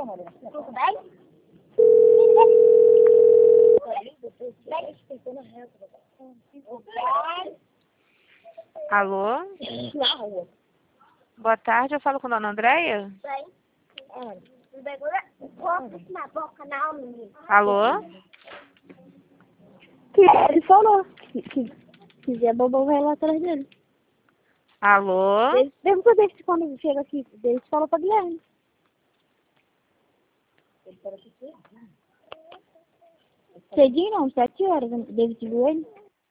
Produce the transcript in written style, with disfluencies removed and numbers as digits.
Tudo bem? Alô? Na rua. Boa tarde, eu falo com a dona Andréia? Bem. Na boca, não, menino. Alô? Ele falou que quiser bobo vai lá atrás dele. Alô? Mesmo saber se quando chega aqui, ele falou pra Guilherme. Cedinho não, 7 horas, David viu ele.